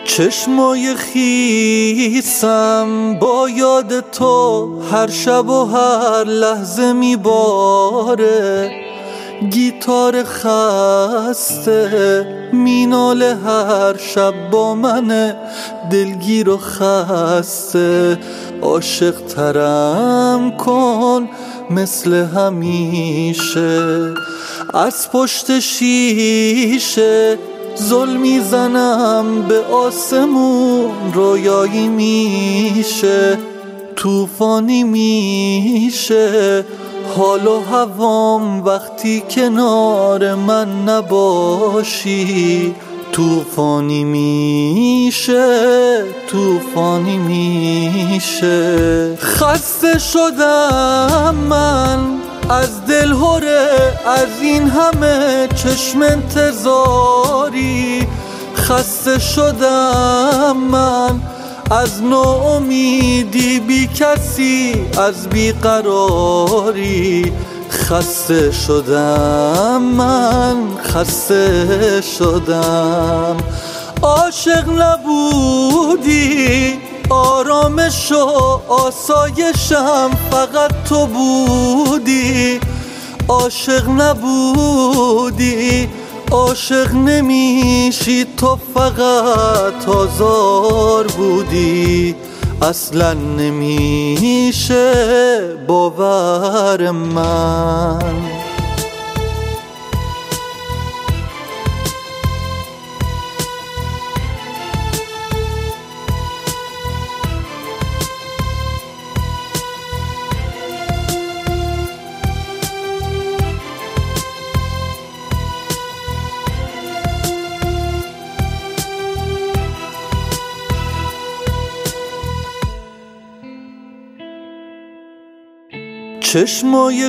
چشمای خیسم با یاد تو هر شب و هر لحظه میباره. گیتار خسته میناله هر شب با من دلگیر و خسته. عاشق ترم کن مثل همیشه، از پشت شیشه زل میزنم به آسمون. رویایی میشه طوفانی میشه حال و هوام وقتی کنار من نباشی. طوفانی میشه طوفانی میشه. خسته شدم من از دلهره، از این همه چشم انتظاری. خسته شدم من از ناامیدی، بی کسی از بیقراری. خسته شدم من خسته شدم. عاشق نبودی آرامش و آسایشم فقط تو بودی. عاشق نبودی عاشق نمیشی، تو فقط آزار بودی. اصلا نمیشه باور من. چشمای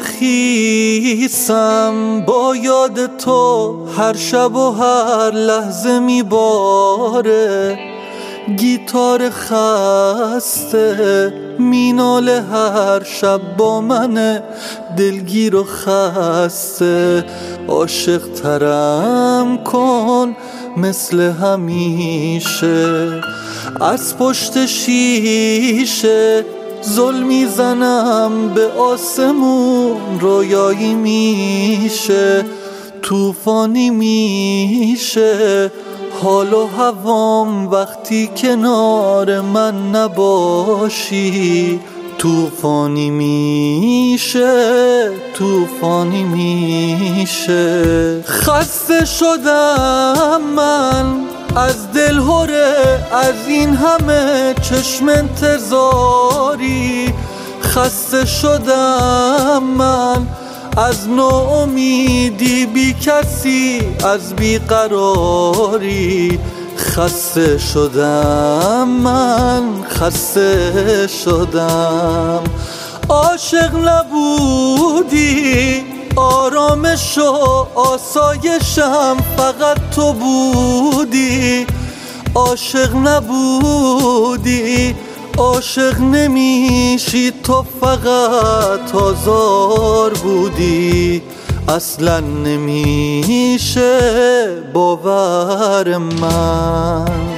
خیسم با یاد تو هر شب و هر لحظه میباره. گیتار خسته میناله هر شب با من دلگیر و خسته. عاشق ترم کن مثل همیشه، از پشت شیشه زل میزنم به آسمون. رویایی میشه طوفانی میشه حال و هوام وقتی کنار من نباشی. طوفانی میشه طوفانی میشه. خسته شدم من از دلهره، از این همه چشم انتظاری. خسته شدم من از ناامیدی، بی کسی از بیقراری. خسته شدم من خسته شدم. عاشق نبودی آرامش و آسایشم فقط تو بودی. عاشق نبودی عاشق نمیشی، تو فقط آزار بودی. اصلا نمیشه باور من.